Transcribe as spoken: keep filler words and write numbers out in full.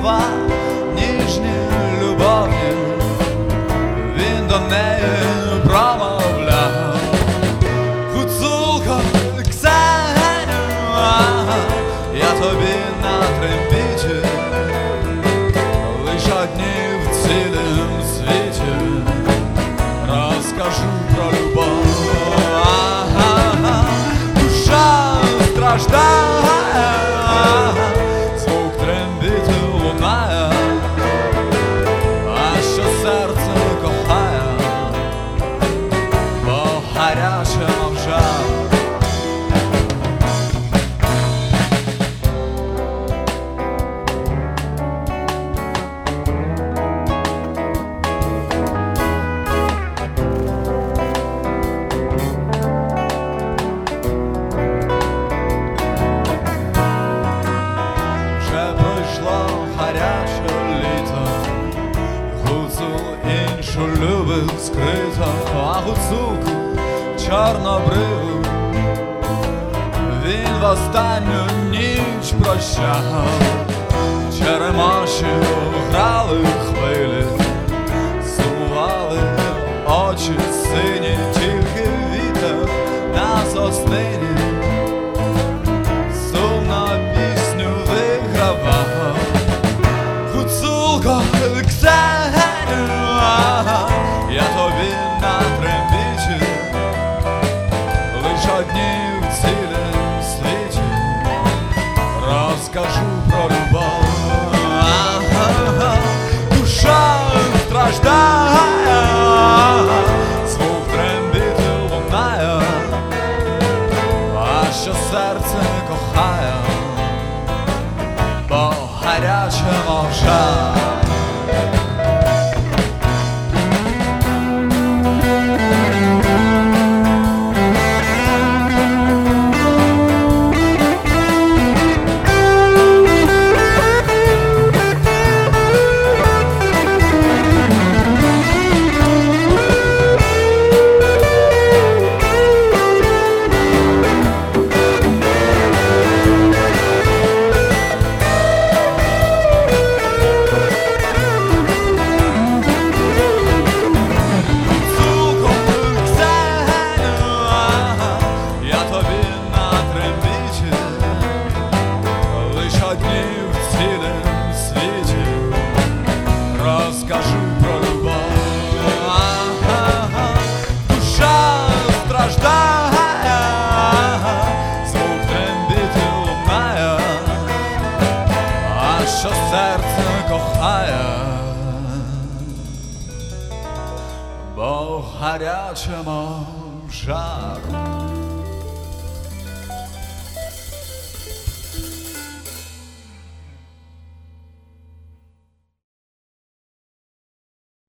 слова ніжні, любовні, він до неї промовляв. Гуцулко, Ксеню, я тобі на трембіті лиш одні в цілім світі розкажу про любов. Душа страждає, звук трембіти лунає, а що серце кохає, бо гаряче мов жар. Гаряче літо, гуцул іншу любив скрито, а гуцулку чорнобриву він в останню ніч прощав. Черемоші грали хвилі, сумували очі сині, тільки вітер на соснині сумно пісню вигравав. Гуцулко, Ксеню, я тобі на трембіті лиш одні в цілім світі розкажу про любов. Душа страждає, звук трембіти лунає, а що серце кохає, бо гаряче мов жар. Розкажу про любов. Душа страждає, звук трембіти лунає, а що серце кохає, бо гаряче мов жар.